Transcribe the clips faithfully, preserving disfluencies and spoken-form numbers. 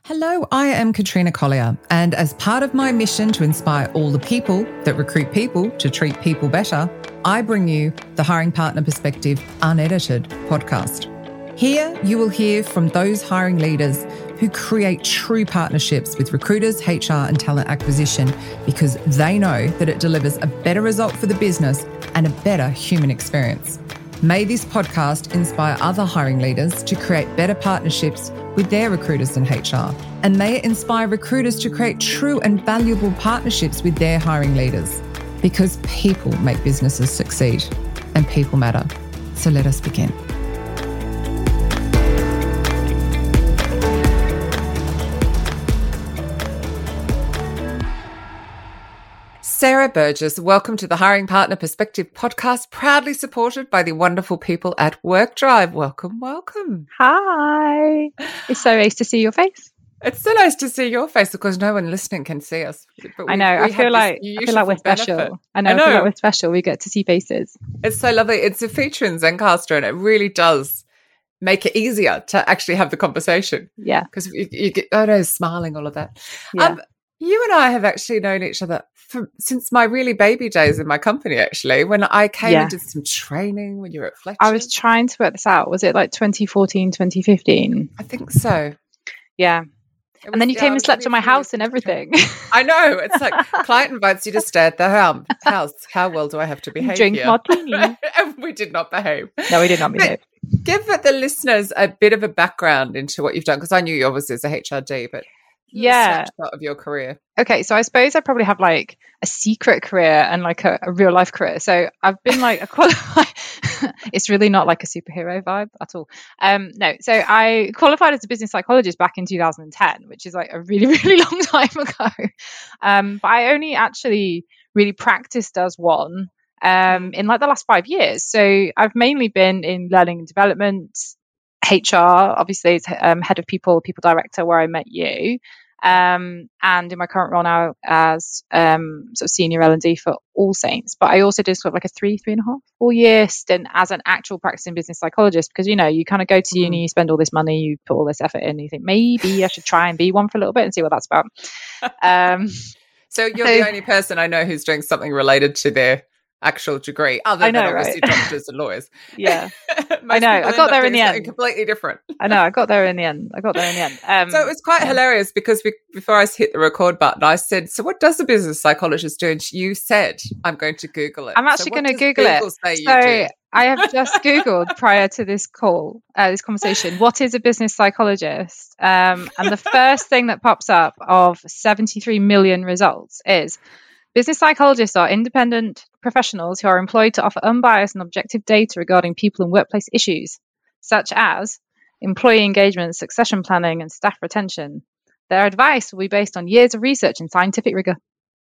Hello, I am Katrina Collier, and as part of my mission to inspire all the people that recruit people to treat people better, I bring you the Hiring Partner Perspective Unedited podcast. Here you will hear from those hiring leaders who create true partnerships with recruiters, H R and talent acquisition because they know that it delivers a better result for the business and a better human experience. May this podcast inspire other hiring leaders to create better partnerships with their recruiters and H R. And may it inspire recruiters to create true and valuable partnerships with their hiring leaders. Because people make businesses succeed and people matter. So let us begin. Sarah Burgess, welcome to the Hiring Partner Perspective podcast, proudly supported by the wonderful people at WorkDrive. Welcome, welcome. Hi. It's so nice to see your face. It's so nice to see your face because no one listening can see us. But we, I know. I feel like I feel like we're benefit. special. I know, I know. I feel like we're special. We get to see faces. It's so lovely. It's a feature in Zencastr, and it really does make it easier to actually have the conversation. Yeah. Because you, you get, oh no, smiling, all of that. Yeah. Um, you and I have actually known each other for, since my really baby days in my company, actually, when I came yeah. and did some training when you were at Fletcher. I was trying to work this out. Was it like twenty fourteen, twenty fifteen? I think so. Yeah. Was, and then you yeah, came and slept in my house and everything. I know. It's like client invites you to stay at their house. How well do I have to behave Drink here? martini. And we did not behave. No, we did not behave. But give the listeners a bit of a background into what you've done, because I knew you obviously as a H R D, but yeah, part of your career. Okay, so I suppose I probably have like a secret career and like a, a real life career. So I've been like a qualified. It's really not like a superhero vibe at all. Um, no, so I qualified as a business psychologist back in two thousand ten, which is like a really really long time ago. Um, but I only actually really practiced as one um, in like the last five years. So I've mainly been in learning and development, H R, obviously, it's um, head of people, people director, where I met you. Um, and in my current role now as um, sort of senior L and D for All Saints. But I also did sort of like a three, three and a half, four year stint as an actual practicing business psychologist, because, you know, you kind of go to uni, you spend all this money, you put all this effort in, and you think maybe I should try and be one for a little bit and see what that's about. Um, so you're so, the only person I know who's doing something related to their actual degree, other I know, than obviously right? doctors and lawyers. Yeah, I know. I got there in the end. Completely different. I know. I got there in the end. I got there in the end. Um, so it was quite yeah. hilarious because we, before I hit the record button, I said, "So what does a business psychologist do?" And you said, "I'm going to Google it." I'm actually so going to Google Google it. Say so you do? I have just Googled prior to this call, uh, this conversation, what is a business psychologist? Um, and the first thing that pops up of seventy-three million results is business psychologists are independent professionals who are employed to offer unbiased and objective data regarding people and workplace issues, such as employee engagement, succession planning, and staff retention. Their advice will be based on years of research and scientific rigor.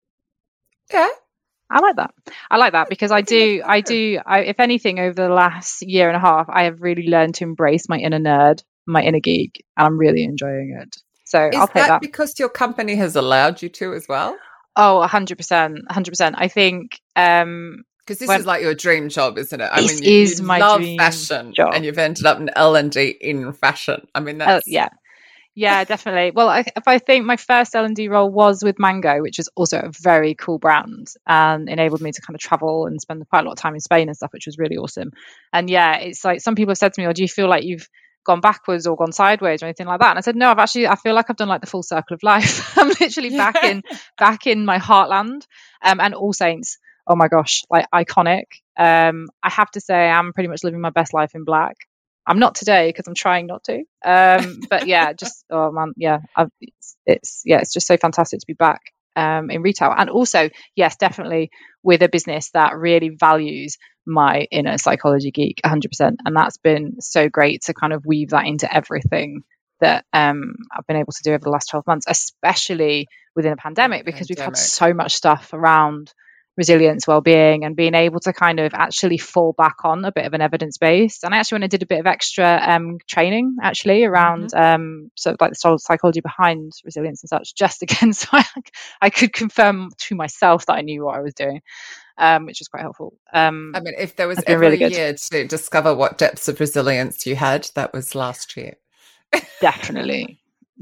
Yeah. I like that. I like that because I do, I do, I, if anything, over the last year and a half, I have really learned to embrace my inner nerd, my inner geek, and I'm really enjoying it. So Is I'll take that. that. Because your company has allowed you to as well? Oh, one hundred percent. one hundred percent. I think... Um, because this when, is like your dream job, isn't it? I this mean, you, is you my love dream fashion job. And you've ended up in L and D in fashion. I mean, that's... Oh, yeah. Yeah, definitely. Well, I, if I think my first L and D role was with Mango, which is also a very cool brand and enabled me to kind of travel and spend quite a lot of time in Spain and stuff, which was really awesome. And yeah, it's like some people have said to me, oh, do you feel like you've gone backwards or gone sideways or anything like that? And I said, no, I've actually, I feel like I've done like the full circle of life. I'm literally back in, back in my heartland. Um, and All Saints, oh my gosh, like iconic. Um, I have to say I'm pretty much living my best life in black. I'm not today because I'm trying not to. Um, but yeah, just, oh man, yeah, I've, it's, it's, yeah, it's just so fantastic to be back um, in retail. And also, yes, definitely with a business that really values my inner psychology geek one hundred percent. And that's been so great to kind of weave that into everything that um, I've been able to do over the last twelve months, especially within a pandemic, because pandemic. We've had so much stuff around resilience, well-being, and being able to kind of actually fall back on a bit of an evidence base. And I actually went and did a bit of extra um, training actually around mm-hmm. um, sort of like the psychology behind resilience and such, just again, so I, I could confirm to myself that I knew what I was doing, um, which was quite helpful. Um, I mean, if there was it's ever really a good. year to discover what depths of resilience you had, that was last year. Definitely.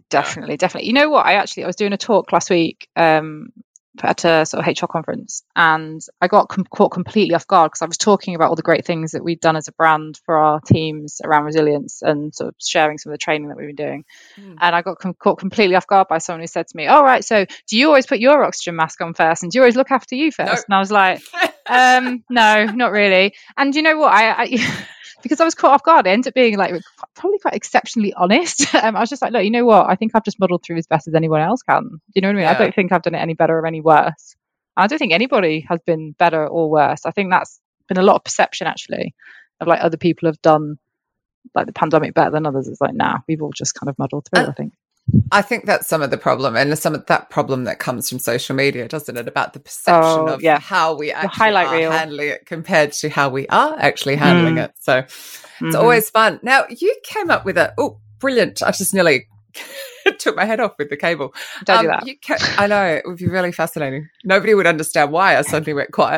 Definitely, yeah. definitely. You know what? I actually I was doing a talk last week um, at a sort of H R conference, and I got com- caught completely off guard because I was talking about all the great things that we've done as a brand for our teams around resilience and sort of sharing some of the training that we've been doing. Mm. And I got com- caught completely off guard by someone who said to me, "All right, so do you always put your oxygen mask on first, and do you always look after you first?" Nope. And I was like, um, "No, not really." And you know what? I. I Because I was caught off guard, I ended up being like probably quite exceptionally honest. Um, I was just like, look, you know what? I think I've just muddled through as best as anyone else can. Do you know what I mean? Yeah. I don't think I've done it any better or any worse. I don't think anybody has been better or worse. I think that's been a lot of perception actually of like other people have done like the pandemic better than others. It's like, nah, we've all just kind of muddled through, uh, I think. I think that's some of the problem, and some of that problem that comes from social media, doesn't it? About the perception oh, of yeah. how we actually are reel. handling it compared to how we are actually handling mm. it. So mm-hmm. it's always fun. Now, you came up with a, oh, brilliant. I just nearly took my head off with the cable. Don't um, do that. You ca- I know, it would be really fascinating. Nobody would understand why I suddenly went quiet.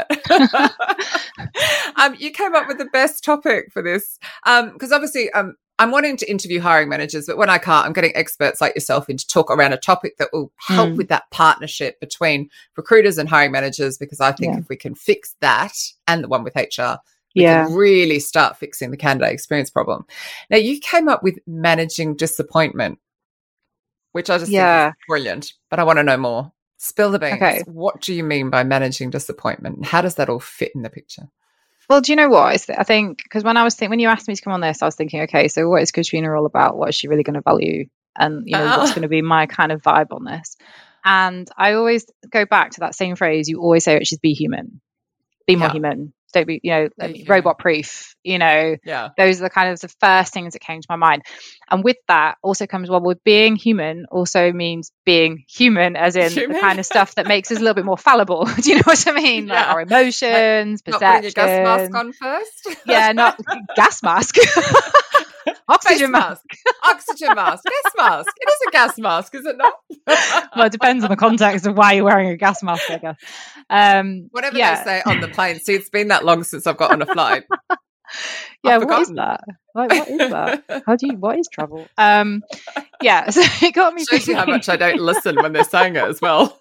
um, you came up with the best topic for this because um, obviously um, I'm wanting to interview hiring managers, but when I can't, I'm getting experts like yourself in to talk around a topic that will help mm. with that partnership between recruiters and hiring managers, because I think yeah. if we can fix that and the one with H R, we yeah. can really start fixing the candidate experience problem. Now, you came up with managing disappointment, which I just yeah. think is brilliant, but I want to know more. Spill the beans. Okay. What do you mean by managing disappointment? And how does that all fit in the picture? Well, do you know what? I think because when I was thinking, when you asked me to come on this, I was thinking, okay, so what is Katrina all about? What is she really going to value? And, you know, oh. what's going to be my kind of vibe on this? And I always go back to that same phrase you always say, which is be human, be more yeah. human. Don't be, you know, be robot proof, you know, yeah. those are the kind of the first things that came to my mind. And with that also comes, well, with being human also means being human, as in human? the kind of stuff that makes us a little bit more fallible. Do you know what I mean? Yeah. Like our emotions, like, perception. Not putting your gas mask on first? Yeah, not gas mask. Oxygen mask. Oxygen mask. Gas mask. It is a gas mask, is it not? Well, it depends on the context of why you're wearing a gas mask, I guess. Um, Whatever yeah. they say on the plane. See, it's been that long since I've got on a flight. Yeah, what is that? Like, what is that? How do you, what is travel? Um, yeah, so it got me Shows thinking. you how much I don't listen when they're saying it as well.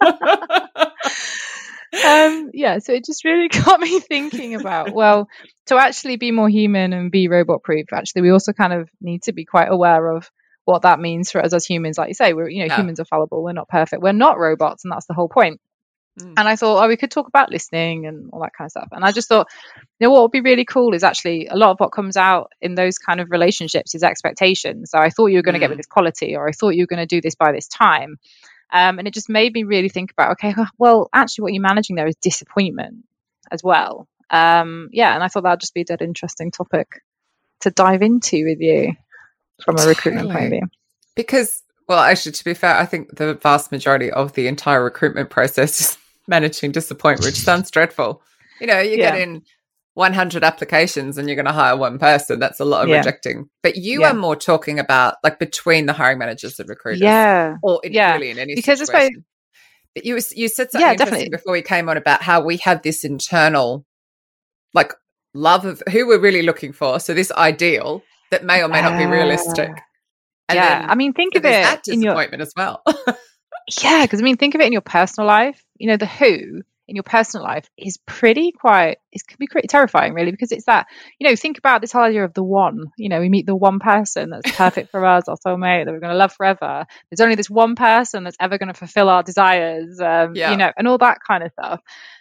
um, yeah, so it just really got me thinking about, well, to actually be more human and be robot proof, actually, we also kind of need to be quite aware of what that means for us as humans. Like you say, we're, you know, yeah. humans are fallible. We're not perfect. We're not robots. And that's the whole point. Mm. And I thought, oh, we could talk about listening and all that kind of stuff. And I just thought, you know, what would be really cool is actually a lot of what comes out in those kind of relationships is expectations. So I thought you were going to mm. get with this quality, or I thought you were going to do this by this time. Um, and it just made me really think about, okay, well, actually what you're managing there is disappointment as well. Um, yeah, and I thought that would just be a dead interesting topic to dive into with you from a recruitment point of view. Because, well, actually, to be fair, I think the vast majority of the entire recruitment process is managing disappointment, which sounds dreadful. You know, you yeah. get in one hundred applications and you're going to hire one person. That's a lot of yeah. rejecting. But you yeah. are more talking about like between the hiring managers and recruiters. Yeah. Or in, yeah. really in any because situation. But you, you said something yeah, interesting definitely. before we came on about how we have this internal like love of who we're really looking for. So this ideal that may or may not be realistic. Uh, and yeah. then, I mean, think so of it that in your disappointment as well. Yeah. Because I mean, think of it in your personal life. You know, the who in your personal life is pretty quite, it can be pretty terrifying really, because it's that, you know, think about this whole idea of the one, you know, we meet the one person that's perfect for us, our soulmate that we're going to love forever. There's only this one person that's ever going to fulfill our desires, um, yeah. you know, and all that kind of stuff.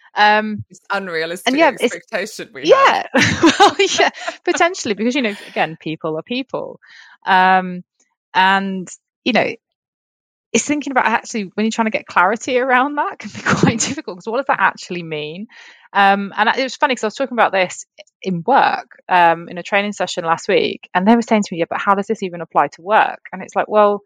Um, it's unrealistic and yeah, expectation we yeah, have. well, yeah, potentially, because, you know, again, people are people. Um, and, you know, it's thinking about actually when you're trying to get clarity around that can be quite difficult, because what does that actually mean? Um, and it was funny because I was talking about this in work um, in a training session last week, and they were saying to me, yeah, but how does this even apply to work? And it's like, well,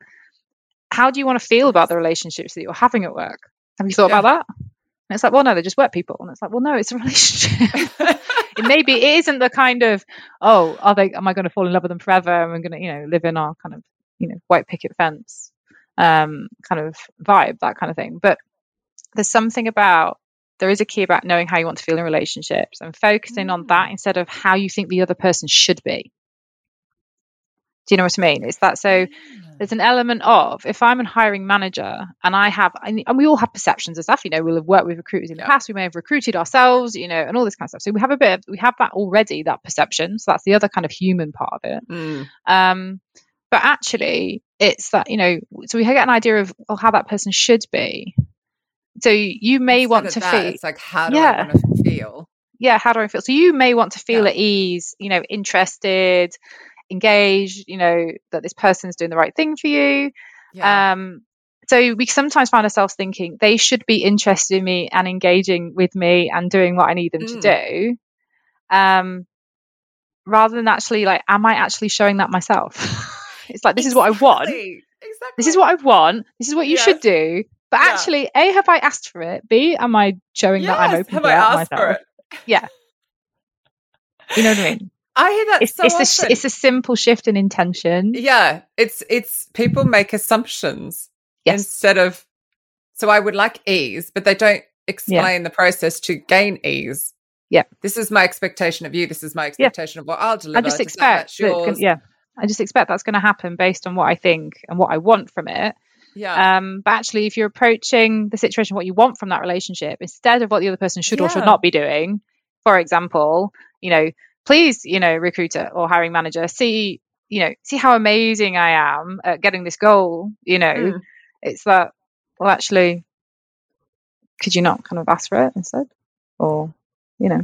how do you want to feel about the relationships that you're having at work? Have you thought yeah. about that? And it's like, well, no, they're just work people. And it's like, well, no, it's a relationship. It maybe it isn't the kind of, oh, are they, am I going to fall in love with them forever? And we're going to, you know, live in our kind of, you know, white picket fence um kind of vibe, that kind of thing. But there's something about, there is a key about knowing how you want to feel in relationships and focusing mm. on that instead of how you think the other person should be. Do you know what I mean? It's that. So there's an element of, if I'm a hiring manager and I have, and we all have perceptions of stuff, you know, we'll have worked with recruiters in the Yeah. past, we may have recruited ourselves, you know, and all this kind of stuff. So we have a bit of, we have that already, that perception. So that's the other kind of human part of it. Mm. Um, but actually it's that, you know, so we get an idea of well, how that person should be. So you may Instead want of to that, feel, it's like, how do Yeah. I want to feel? yeah, how do I feel? So you may want to feel Yeah. at ease, you know, interested, engaged, you know, that this person's doing the right thing for you. Yeah. Um, so we sometimes find ourselves thinking they should be interested in me and engaging with me and doing what I need them Mm. to do. Um, rather than actually like, am I actually showing that myself? It's like, this is what I want. Exactly. Exactly. This is what I want. This is what you Yes. should do. But Yeah. actually, A, have I asked for it? B, am I showing that I'm Yes, open have to I it asked myself? for it? Yeah. You know what I mean? I hear that It's so it's a often. sh- it's a simple shift in intention. Yeah, it's it's people make assumptions Yes. instead of. So I would like ease, but they don't explain the process to gain ease. Yeah. This is my expectation of you. This is my expectation of what I'll deliver. I just Does that expect match that, yours? yeah. I just expect that's going to happen based on what I think and what I want from it. Yeah. Um, but actually, if you're approaching the situation, what you want from that relationship, instead of what the other person should or should Yeah. not be doing, for example, you know, please, you know, recruiter or hiring manager, see, you know, see how amazing I am at getting this goal. You know, Mm. it's that. Well, actually, could you not kind of ask for it instead, or, you know?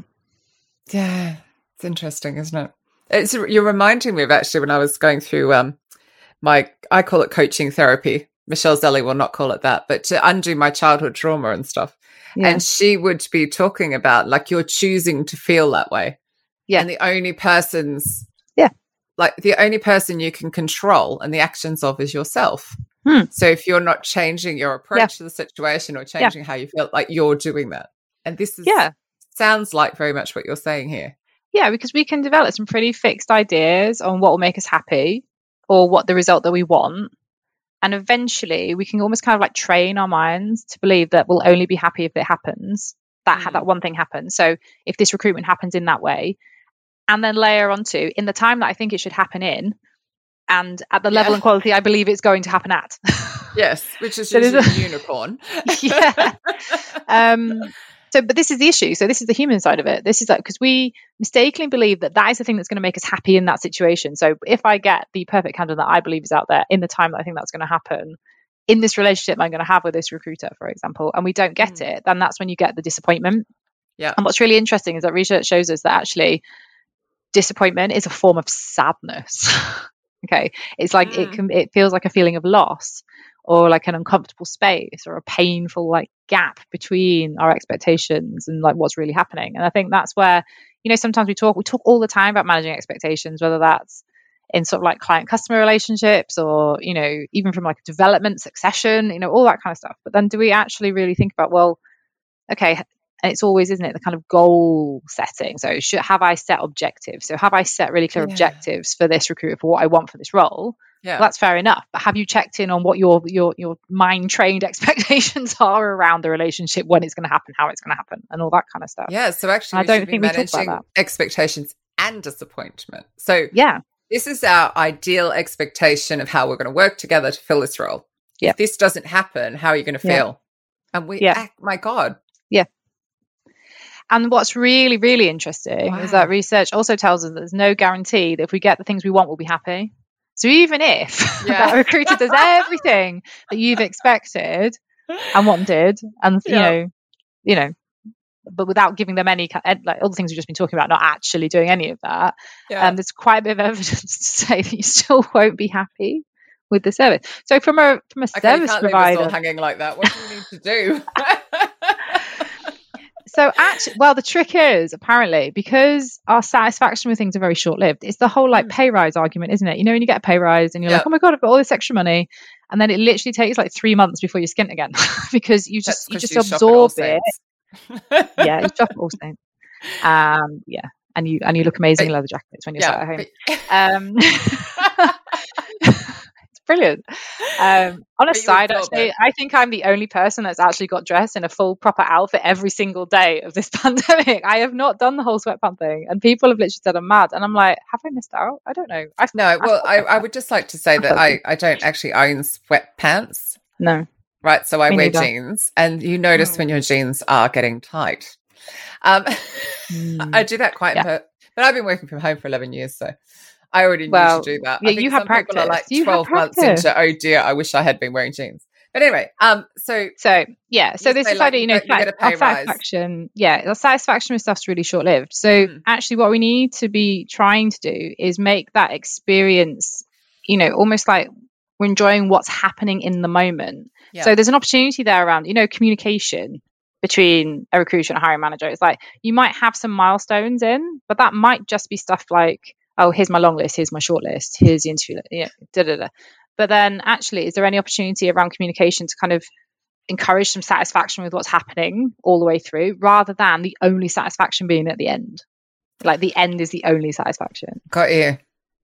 Yeah, it's interesting, isn't it? It's you're reminding me of actually when I was going through um my I call it coaching therapy. Michelle Zelly will not call it that, but to undo my childhood trauma and stuff. Yeah. And she would be talking about like you're choosing to feel that way. Yeah. And the only person's Yeah. like the only person you can control and the actions of is yourself. Hmm. So if you're not changing your approach Yeah. to the situation or changing how you feel, like you're doing that. And this is Yeah. sounds like very much what you're saying here. Yeah, because we can develop some pretty fixed ideas on what will make us happy or what the result that we want. And eventually we can almost kind of like train our minds to believe that we'll only be happy if it happens, that Mm. that one thing happens. So if this recruitment happens in that way, and then layer onto in the time that I think it should happen in, and at the level Yeah. and quality I believe it's going to happen at. Yes, which is So there's usually a- a unicorn. Yeah. Um, so, but this is the issue. So this is the human side of it. This is like, because we mistakenly believe that that is the thing that's going to make us happy in that situation. So if I get the perfect candidate that I believe is out there in the time that I think that's going to happen in this relationship I'm going to have with this recruiter, for example, and we don't get Mm. it, then that's when you get the disappointment. Yeah. And what's really interesting is that research shows us that actually disappointment is a form of sadness. Okay. It's like it Mm. can, it feels like a feeling of loss or like an uncomfortable space or a painful like gap between our expectations and like what's really happening. And I think that's where, you know, sometimes we talk, we talk all the time about managing expectations, whether that's in sort of like client customer relationships or, you know, even from like development, succession, you know, all that kind of stuff. But then do we actually really think about, well, okay, and it's always, isn't it, the kind of goal setting. So should, have I set objectives? So have I set really clear Yeah. objectives for this recruiter, for what I want for this role? Yeah. Well, that's fair enough. But have you checked in on what your your your mind trained expectations are around the relationship, when it's going to happen, how it's going to happen, and all that kind of stuff? Yeah. So actually, I we don't should be think we talk about managing that. expectations and disappointment. So Yeah. this is our ideal expectation of how we're going to work together to fill this role. Yeah. If this doesn't happen, how are you going to Yeah. feel? And we Yeah. act, my God. And what's really, really interesting is Wow. that research also tells us that there's no guarantee that if we get the things we want, we'll be happy. So even if Yeah. that recruiter does everything that you've expected and wanted, and you Yeah. know, you know, but without giving them any ki- like all the things we've just been talking about, not actually doing any of that, Yeah. um, there's quite a bit of evidence to say that you still won't be happy with the service. So from a from a okay, you service can't leave us all provider, hanging like that. What do we need to do? so actually, well, the trick is apparently because our satisfaction with things are very short lived. It's the whole like Mm. pay rise argument, isn't it? You know, when you get a pay rise and you're Yeah. like, oh my god, I've got all this extra money, and then it literally takes like three months before you're skint again because you That's just you 'cause just you shop at All absorb it. Saints. Yeah, you shop at All Saints. Um, yeah, and you and you look amazing in But- leather jackets when you're yeah. sat at home. but- Um, it's Brilliant. Um, on a But you side, absorb actually, it. I think I'm the only person that's actually got dressed in a full proper outfit every single day of this pandemic. I have not done the whole sweatpants thing, and people have literally said I'm mad, and I'm like, have I missed out? I don't know. I, No, well, I, I would just like to say that I, I don't actually own sweatpants. No. Right, so I Me wear neither. jeans, and you notice Mm. when your jeans are getting tight. Um, Mm. I do that quite, Yeah. per- but I've been working from home for eleven years, so I already knew Well, to do that. yeah, I think you have some people are practice. like You have twelve months practice. into, oh dear, I wish I had been wearing jeans. But anyway, um, so So yeah, so You this say, is like, idea, you you know, get- you get a sat- pay our rise. satisfaction. Yeah, our satisfaction with stuff's really short lived. So Mm. actually, what we need to be trying to do is make that experience, you know, almost like we're enjoying what's happening in the moment. Yeah. So there's an opportunity there around, you know, communication between a recruiter and a hiring manager. It's like you might have some milestones in, but that might just be stuff like, oh, here's my long list, here's my short list, here's the interview, li- yeah, da da da. But then actually, is there any opportunity around communication to kind of encourage some satisfaction with what's happening all the way through, rather than the only satisfaction being at the end? Like the end is the only satisfaction. got you.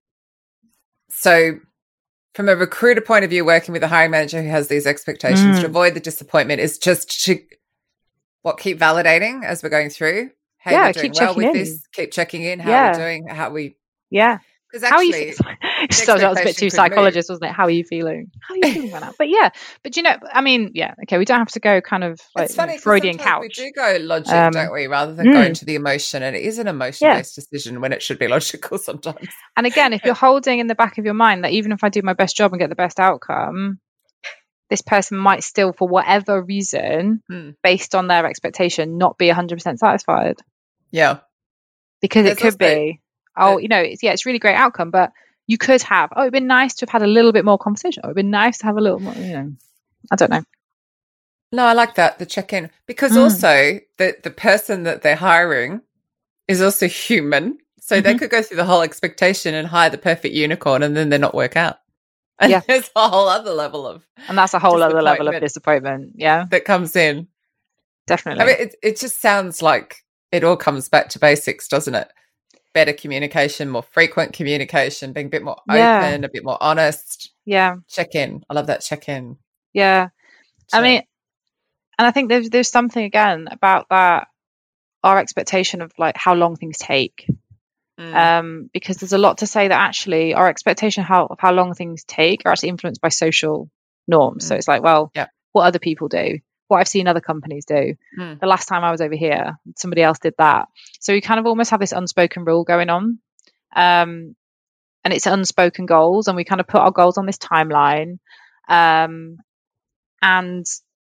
So from a recruiter point of view, working with a hiring manager who has these expectations Mm. to avoid the disappointment is just to, what, keep validating as we're going through? Hey, Yeah, we're doing keep well checking with in. this. Keep checking in. How Yeah. we're doing. How we... Yeah. Because How are you? actually... Fe- so that was a bit too expectation could psychologist, wasn't it? How are you feeling? How are you feeling right now? But yeah, but you know, I mean, yeah, okay, we don't have to go kind of like It's funny you know, 'cause Freudian sometimes couch. we do go logic, Um, don't we, rather than mm. going to the emotion. And it is an emotion-based decision when it should be logical sometimes. And again, if you're holding in the back of your mind that even if I do my best job and get the best outcome, this person might still, for whatever reason, Hmm. based on their expectation, not be one hundred percent satisfied. Yeah. Because There's it could also- be, oh, you know, it's, yeah, it's a really great outcome, but you could have, oh, it'd been nice to have had a little bit more conversation. Oh, it'd been nice to have a little more, you know, I don't know. No, I like that, the check-in. Because Mm. also the, the person that they're hiring is also human. So they Mhm. could go through the whole expectation and hire the perfect unicorn and then they're not work out. And Yeah. there's a whole other level of And that's a whole other level of Disappointment. disappointment. Yeah, that comes in. definitely. I mean, it, it just sounds like it all comes back to basics, doesn't it? Better communication, more frequent communication, being a bit more Yeah. open, a bit more honest. yeah, Check in. I love that check in. yeah. I mean, and I think there's there's something again about that, our expectation of like how long things take. Mm. Um, because there's a lot to say that actually our expectation how, of how long things take are actually influenced by social norms. So Mm. it's like, well, Yeah. what other people do, what I've seen other companies do. Mm. The last time I was over here, somebody else did that. So we kind of almost have this unspoken rule going on. Um, and it's unspoken goals, and we kind of put our goals on this timeline. Um, and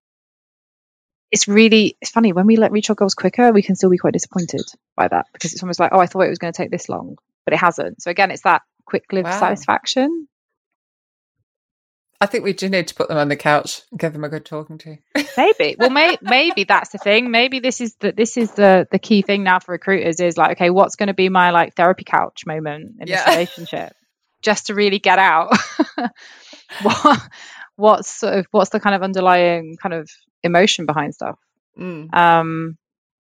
it's really, it's funny when we let reach our goals quicker, we can still be quite disappointed by that, because it's almost like, oh, I thought it was going to take this long, but it hasn't. So again, it's that quick-lived Wow. satisfaction. I think we do need to put them on the couch and give them a good talking to. Maybe. Well, may, maybe that's the thing. Maybe this is the this is the the key thing now for recruiters is like, okay, what's going to be my like therapy couch moment in Yeah. this relationship, just to really get out. what what's sort of what's the kind of underlying kind of emotion behind stuff? Mm. Um,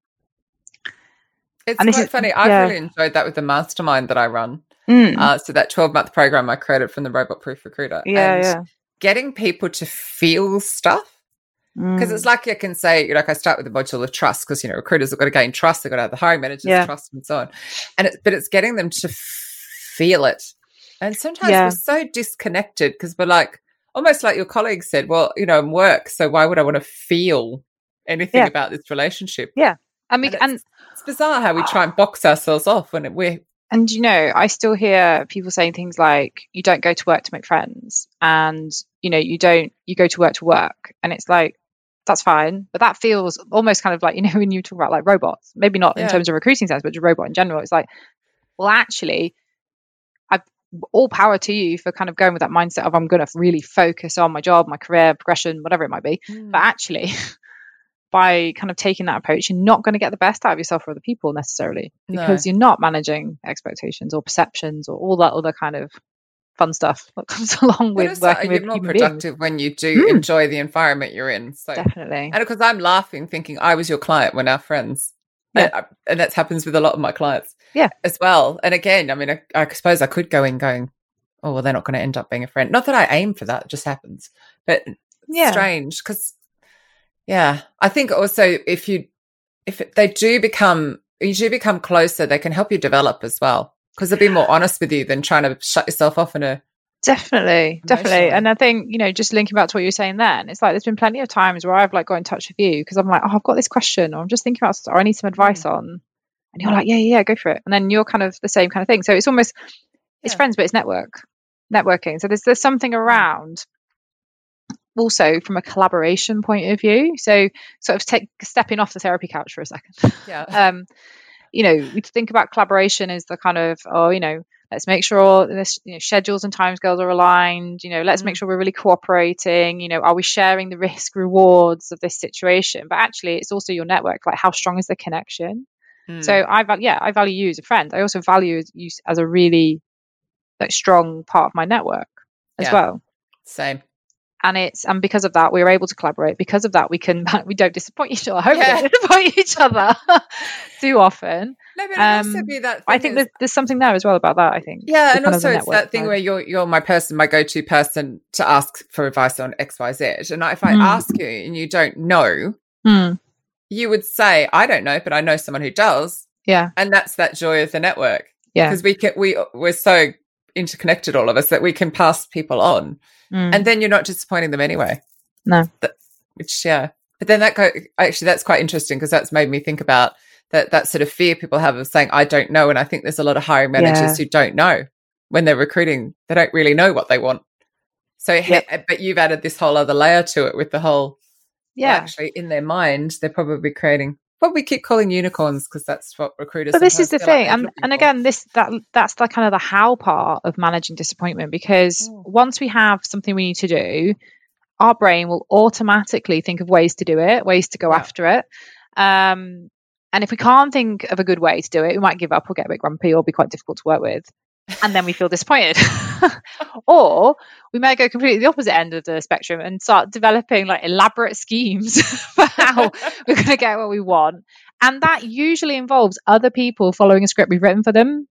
It's And this quite is- funny. I've yeah. really enjoyed that with the mastermind that I run. mm, Uh, so that twelve-month program I created from the Robot Proof Recruiter. yeah, and yeah. getting people to feel stuff. Because Mm, it's like I can say, you know, like I start with the module of trust because, you know, recruiters have got to gain trust. They've got to have the hiring managers Yeah. trust and so on. And it's, but it's getting them to feel it. And sometimes Yeah. we're so disconnected because we're like, almost like your colleague said, well, you know, I'm work. So why would I want to feel anything Yeah. about this relationship? I mean, And and it's, it's bizarre how we try and box ourselves off when we're, And you know, I still hear people saying things like, "You don't go to work to make friends," and you know, you don't you go to work to work, and it's like that's fine, but that feels almost kind of like, you know, when you talk about like robots, maybe not in Yeah. terms of recruiting sense, but just robot in general. It's like, well, actually, I've all power to you for kind of going with that mindset of I'm going to really focus on my job, my career progression, whatever it might be. But actually, by kind of taking that approach, you're not going to get the best out of yourself or other people necessarily, because you're not managing expectations or perceptions or all that other kind of fun stuff that comes along But with also, working you're with more human beings. productive when you do Mm. enjoy the environment you're in. So, Definitely. and because I'm laughing, thinking I was your client, we're now friends. Yeah. And, and that happens with a lot of my clients Yeah. as well. And again, I mean, I, I suppose I could go in going, oh, well, they're not going to end up being a friend. Not that I aim for that, it just happens. But Yeah. strange because, yeah, I think also if you, if they do become, you do become closer, they can help you develop as well because they'll be more honest with you than trying to shut yourself off in a. Definitely, definitely. Emotionally. And I think, you know, just linking back to what you were saying then, it's like there's been plenty of times where I've like got in touch with you because I'm like, oh, I've got this question, or I'm just thinking about, or I need some advice Mm. on. And you're like, yeah, yeah, yeah, go for it. And then you're kind of the same kind of thing. So it's almost, it's Yeah. friends, but it's network, networking. So there's there's something around also from a collaboration point of view. So sort of take stepping off the therapy couch for a second. Yeah. um, you know, we think about collaboration as the kind of, oh, you know, let's make sure all this, you know, schedules and timescales are aligned. You know, let's Mm. make sure we're really cooperating. You know, are we sharing the risk rewards of this situation? But actually, it's also your network. Like, how strong is the connection? Mm. So I value, yeah, I value you as a friend. I also value you as a really like strong part of my network as Yeah. well. Same. And it's and because of that, we were able to collaborate. Because of that, we can we don't disappoint each other. I hope Yeah. we don't disappoint each other too often. No, but it'd also Um, be that. I thing think is- there's, there's something there as well about that. I think. Yeah, The and kind of the also it's network that thing side. where you're you're my person, my go-to person to ask for advice on X, Y, Z. And if I Mm. ask you and you don't know, Mm, you would say, I don't know, but I know someone who does. yeah, And that's that joy of the network. yeah. Because we can we we're so interconnected, all of us, that we can pass people on. Mm, And then you're not disappointing them anyway. no. That, which yeah. But then that go actually that's quite interesting because that's made me think about that that sort of fear people have of saying, I don't know. And I think there's a lot of hiring managers Yeah. who don't know when they're recruiting. They don't really know what they want. So, Yep. he- but you've added this whole other layer to it with the whole, Yeah. well, actually in their mind, they're probably creating what we keep calling unicorns because that's what recruiters. But this is sometimes the feel like thing, they're and looking and for. again, this that that's the kind of the how part of managing disappointment. Because Mm. once we have something we need to do, our brain will automatically think of ways to do it, ways to go Yeah. after it. Um, and if we can't think of a good way to do it, we might give up or get a bit grumpy or be quite difficult to work with. And then we feel disappointed. Or we may go completely the opposite end of the spectrum and start developing like elaborate schemes for how we're going to get what we want. And that usually involves other people following a script we've written for them,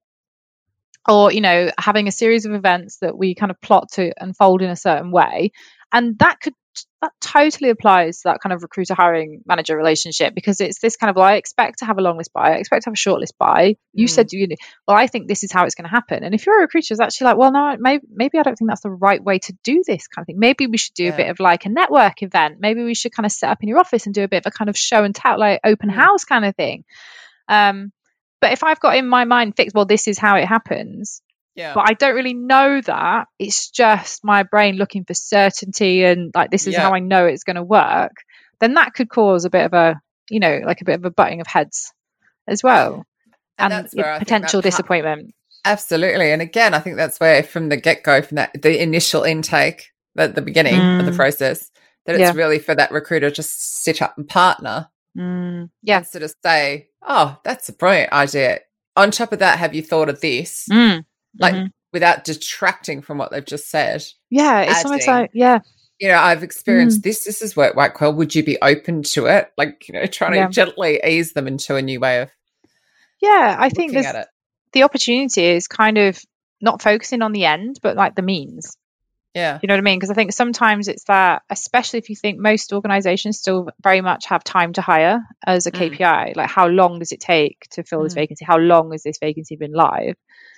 or, you know, having a series of events that we kind of plot to unfold in a certain way. And that could that totally applies to that kind of recruiter hiring manager relationship, because it's this kind of, well, I expect to have a long list by, I expect to have a short list by. You Mm. said, you know, well, I think this is how it's going to happen. And if you're a recruiter, it's actually like, well, no, maybe, maybe I don't think that's the right way to do this kind of thing. Maybe we should do Yeah. a bit of like a network event. Maybe we should kind of set up in your office and do a bit of a kind of show and tell, like open Mm. house kind of thing. Um, but if I've got in my mind fixed, well, this is how it happens, Yeah. but I don't really know that. It's just my brain looking for certainty and like, this is Yeah. how I know it's going to work. Then that could cause a bit of a, you know, like a bit of a butting of heads as well. And And, that's where I think potential that part- disappointment. Absolutely. And again, I think that's where from the get-go, from that the initial intake at the beginning of the Mm. process, that it's Yeah. really for that recruiter to just sit up and partner Mm, yeah. and sort of say, oh, that's a brilliant idea. On top of that, have you thought of this? Mm, Like mhm. without detracting from what they've just said. Yeah. It's almost adding- like, yeah. You know, I've Mm. experienced this. This has worked quite well. Would you be open to it? Like, you know, trying Yeah. to gently ease them into a new way of Yeah. I think looking there's at it. the opportunity is kind of not focusing on the end, but like the means. Yeah. You know what I mean? Because I think sometimes it's that, especially if you think most organizations still very much have time to hire as a Mm. K P I. Like, how long does it take to fill this Mm. vacancy? How long has this vacancy been live?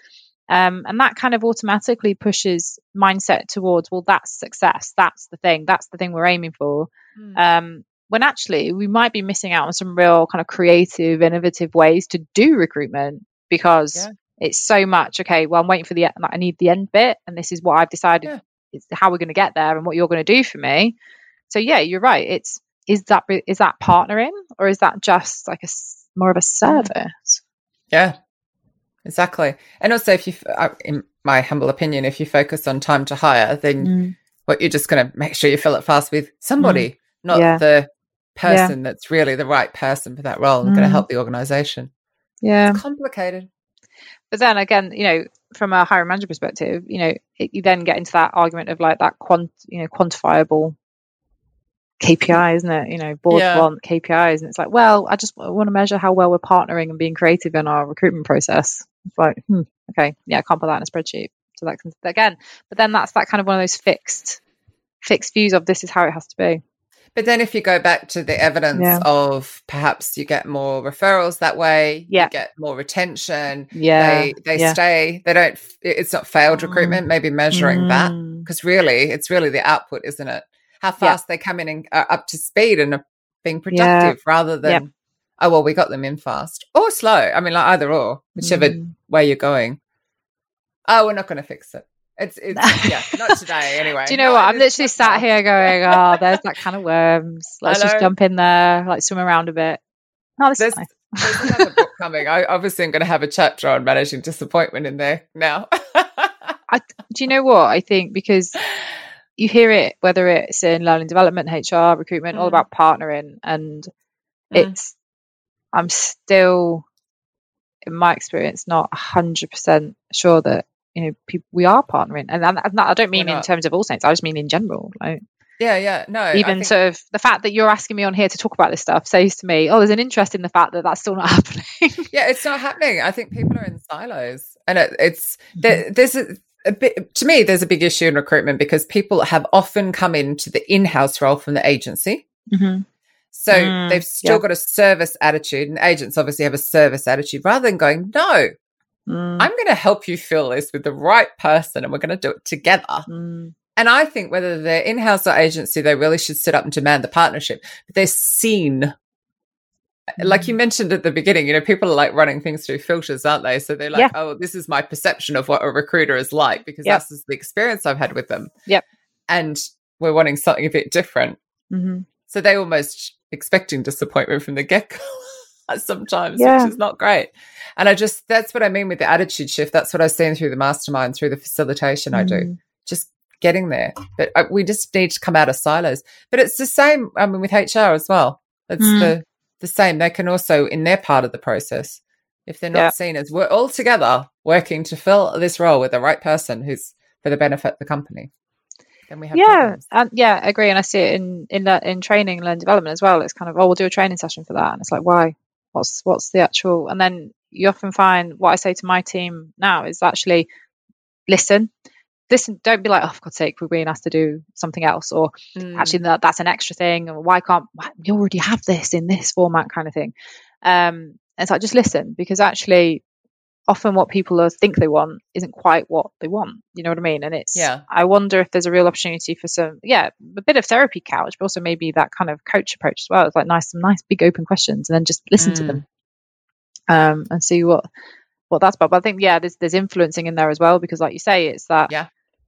Um, and that kind of automatically pushes mindset towards, well, that's success. That's the thing. That's the thing we're aiming for. Mm. Um, when actually we might be missing out on some real kind of creative, innovative ways to do recruitment, because Yeah. it's so much, okay, well, I'm waiting for the, like, I need the end bit, and this is what I've decided Yeah. is how we're going to get there and what you're going to do for me. So yeah, you're right. It's, is that, is that partnering, or is that just like a, s- more of a service? Yeah, exactly. And also, if you, uh, in my humble opinion, if you focus on time to hire, then Mm. what you're just going to make sure you fill it fast with somebody, not Yeah. the person that's really the right person for that role and going to Mm. help the organization. Yeah. It's complicated. But then again, you know, from a hiring manager perspective, you know, it, you then get into that argument of like that quant, you know, quantifiable K P I, isn't it? You know, boards Yeah. want K P Is, and it's like, well, I just want to measure how well we're partnering and being creative in our recruitment process. It's like, hmm, okay, yeah, I can't put that in a spreadsheet. So that can, again, but then that's that kind of one of those fixed, fixed views of this is how it has to be. But then if you go back to the evidence Yeah. of perhaps you get more referrals that way, Yeah. you get more retention, Yeah. they they Yeah. stay, they don't, it's not failed Mm. recruitment, maybe measuring that, Mm. because really, it's really the output, isn't it? How fast they come in and are up to speed and are being productive rather than, Yep. oh, well, we got them in fast or slow. I mean, like either or, whichever Mm. way you're going. Oh, we're not going to fix it. It's, it's yeah, not today anyway. Do you know Not what? in I'm this literally sat podcast. here going, oh, there's that kind of worms. Let's just know. jump in there, like swim around a bit. Oh, this There's, is nice. there's another book coming. I obviously am going to have a chapter on managing disappointment in there now. I, do you know what? I think because you hear it, whether it's in learning development, H R, recruitment, all Mm. about partnering. And Mm. it's, I'm still, in my experience, not one hundred percent sure that, you know, people, we are partnering. And, and that, I don't mean We're in not. terms of All Saints, I just mean in general. Like, Yeah, yeah. No, I even think- sort of the fact that you're asking me on here to talk about this stuff says to me, oh, there's an interest in the fact that that's still not happening. yeah, it's not happening. I think people are in silos, and it, it's Mm-hmm. there, there's a, a bit. To me, there's a big issue in recruitment because people have often come into the in-house role from the agency, Mm-hmm. so Mm, they've still yeah. got a service attitude, and agents obviously have a service attitude rather than going, no, Mm, I'm going to help you fill this with the right person, and we're going to do it together. mm, And I think whether they're in-house or agency, they really should sit up and demand the partnership. But they're seen. Like you mentioned at the beginning, you know, people are like running things through filters, aren't they? So they're like, Yeah. oh, this is my perception of what a recruiter is like because Yep. this is the experience I've had with them. Yep. And we're wanting something a bit different. mhm. So they almost expecting disappointment from the get-go sometimes, Yeah. which is not great. And I just, that's what I mean with the attitude shift. That's what I've seen through the mastermind, through the facilitation I do. Mm. Just getting there. But uh, we just need to come out of silos. But it's the same, I mean, with H R as well. It's Mm. the, the same. They can also, in their part of the process, if they're not Yeah. seen as we're all together working to fill this role with the right person who's for the benefit of the company, then we have Yeah, problems. and yeah, I agree. And I see it in in that in training and learning development as well. It's kind of, oh, we'll do a training session for that, and it's like, why? What's what's the actual? And then you often find what I say to my team now is actually listen. Listen, don't be like, oh, for God's sake, we're being asked to do something else, or Mm. actually that, that's an extra thing, or why can't why, you already have this in this format kind of thing. Um, it's like, just listen, because actually often what people are, think they want isn't quite what they want. You know what I mean? And it's, Yeah. I wonder if there's a real opportunity for some, yeah, a bit of therapy couch, but also maybe that kind of coach approach as well. It's like nice, some nice big open questions, and then just listen to Mm. them, um, and see what what that's about. But I think, yeah, there's there's influencing in there as well, because like you say, it's that Yeah.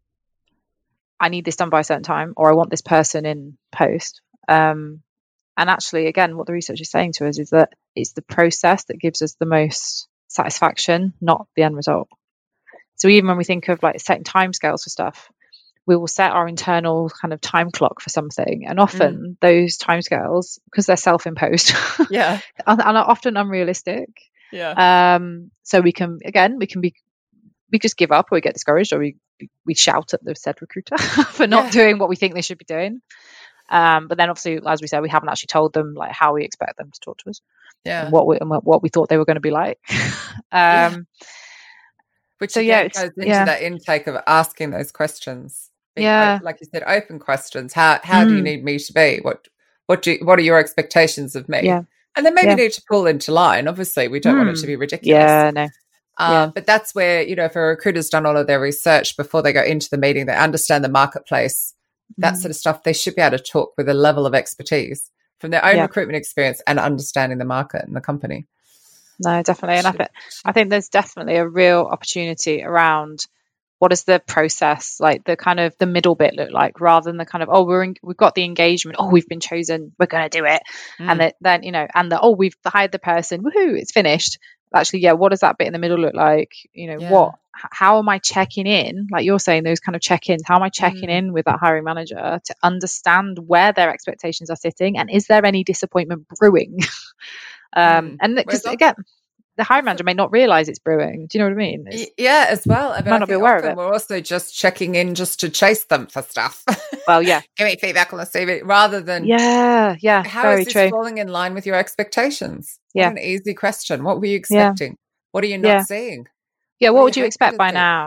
I need this done by a certain time, or I want this person in post. Um, and actually, again, what the research is saying to us is that it's the process that gives us the most satisfaction, not the end result. So even when we think of like setting timescales for stuff, we will set our internal kind of time clock for something, and often those timescales, because they're self-imposed, Yeah. and and are often unrealistic. Yeah. Um, so we can, again, we can be, we just give up, or we get discouraged, or we we shout at the said recruiter for not Yeah. doing what we think they should be doing. Um, but then obviously, as we said, we haven't actually told them like how we expect them to talk to us, Yeah. and what we and what what we thought they were going to be like. um, Yeah. Which So, again yeah, it's- goes into yeah. that intake of asking those questions. Being Yeah. o- like you said, open questions. How how do you Mm. need me to be? What what do you, what are your expectations of me? Yeah. And then maybe Yeah. need to pull into line. Obviously, we don't want it Mm. to be ridiculous. yeah, no, Um, yeah. But that's where, you know, if a recruiter's done all of their research before they go into the meeting, they understand the marketplace, that Mm. sort of stuff, they should be able to talk with a level of expertise from their own Yeah. recruitment experience and understanding the market and the company. No, definitely. And I, Should- th- I think there's definitely a real opportunity around what does the process, like the kind of the middle bit look like, rather than the kind of, oh, we're in, we've got the engagement, oh, we've been chosen, we're going to do it. Mm. And that, then, you know, and the, oh, we've hired the person, woohoo, it's finished. Actually, yeah, what does that bit in the middle look like? You know, Yeah. what, h- how am I checking in? Like you're saying, those kind of check-ins, how am I checking Mm. in with that hiring manager to understand where their expectations are sitting, and is there any disappointment brewing? um, Mm. And Whereas because I- again, the hiring manager may not realize it's brewing. Do you know what I mean? It's, Y- Yeah, as well. I mean, Might I not be think aware of often it. we're also just checking in just to chase them for stuff. well, yeah, Give me feedback on the C V rather than yeah, yeah, how very is this true. falling in line with your expectations? Yeah. What an easy question. What were you Yeah. expecting? What are you not Yeah. seing? Yeah, what what do would you you hope expect to by see? now?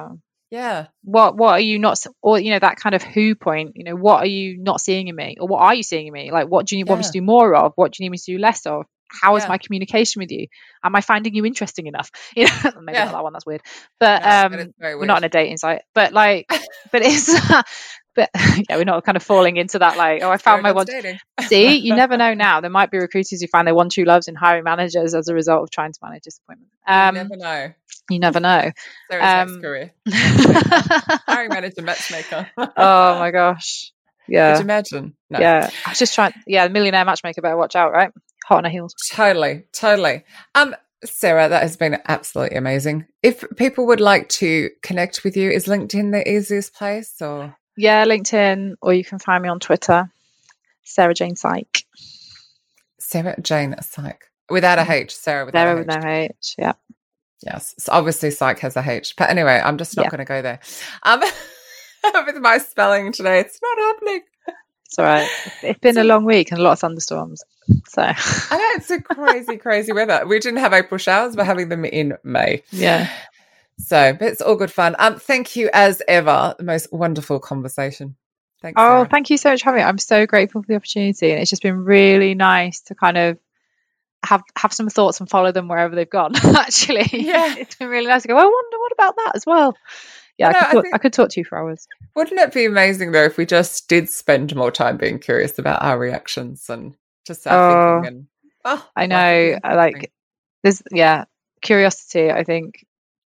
Yeah. What what are you not, or you know, that kind of who point, you know, what are you not seeing in me, or what are you seeing in me? Like, what do you yeah. want me to do more of? What do you need me to do less of? How yeah. is my communication with you? Am I finding you interesting enough? You know, maybe yeah. not that one, that's weird. But no, um weird. we're not on a dating site. But like but it's but yeah, we're not kind of falling into that like, oh, I found my one. See, you never know now. There might be recruiters who find their one true loves in hiring managers as a result of trying to manage disappointment. Um, you never know. You never know. Sarah's um, next career. Hiring manager, matchmaker. Oh my gosh. Yeah. Could you imagine? No. Yeah. I was just trying. Yeah, millionaire matchmaker, better watch out, right? Hot on her heels. Totally. Totally. Um, Sarah, that has been absolutely amazing. If people would like to connect with you, is LinkedIn the easiest place, or? Yeah, LinkedIn, or you can find me on Twitter, Sarah Jane Syke. Sarah Jane Syke. Without a H, Sarah without Sarah a H. with no H, yeah. Yes. So obviously Syke has a H. But anyway, I'm just not yeah. going to go there. Um, with my spelling today, it's not happening. It's all right. It's been a long week and a lot of thunderstorms. So I know, it's a crazy, crazy weather. We didn't have April showers. We're having them in May. Yeah. So, but it's all good fun. Um, thank you as ever. The most wonderful conversation. Thanks. Oh, Sarah. Thank you so much for having me. I'm so grateful for the opportunity, and it's just been really nice to kind of have have some thoughts and follow them wherever they've gone. Actually, yeah, it's been really nice to go, I wonder what about that as well. Yeah, no, I, could talk, I, think, I could talk to you for hours. Wouldn't it be amazing though if we just did spend more time being curious about our reactions and just our oh, thinking? And oh, I know, I like there's yeah, curiosity. I think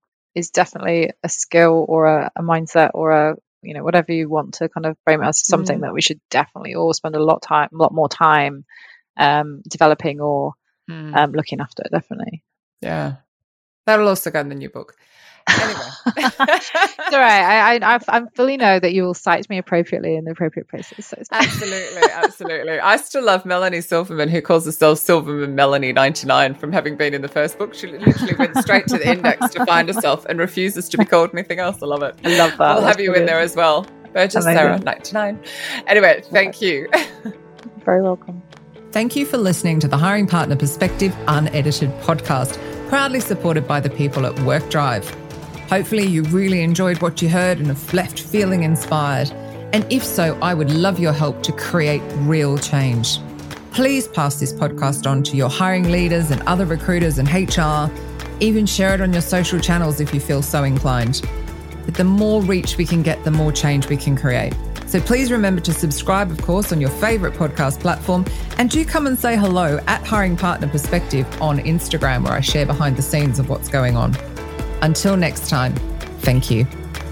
is definitely a skill or a, a mindset or a, you know, whatever you want to kind of frame it as, something mm. that we should definitely all spend a lot time, a lot more time um, developing or mm. um, looking after. Definitely. Yeah, that'll also go in the new book. Anyway, it's all right. I, I I fully know that you will cite me appropriately in the appropriate places. So absolutely, absolutely. I still love Melanie Silverman, who calls herself Silverman Melanie ninety-nine from having been in the first book. She literally went straight to the index to find herself and refuses to be called anything else. I love it. I love that. I'll That's have you brilliant. In there as well. Burgess Amazing. Sarah ninety-nine. Anyway, thank you. You're very welcome. Thank you for listening to the Hiring Partner Perspective Unedited podcast, proudly supported by the people at WorkDrive. Hopefully you really enjoyed what you heard and have left feeling inspired. And if so, I would love your help to create real change. Please pass this podcast on to your hiring leaders and other recruiters and H R. Even share it on your social channels if you feel so inclined. But the more reach we can get, the more change we can create. So please remember to subscribe, of course, on your favorite podcast platform. And do come and say hello at Hiring Partner Perspective on Instagram, where I share behind the scenes of what's going on. Until next time, thank you.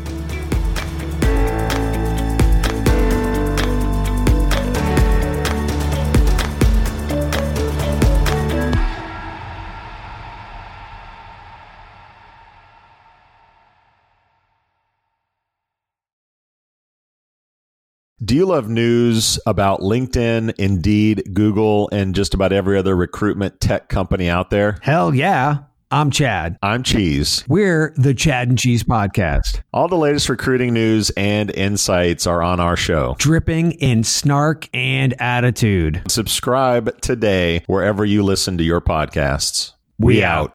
Do you love news about LinkedIn, Indeed, Google, and just about every other recruitment tech company out there? Hell yeah. I'm Chad. I'm Cheese. We're the Chad and Cheese Podcast. All the latest recruiting news and insights are on our show. Dripping in snark and attitude. Subscribe today wherever you listen to your podcasts. We, we out.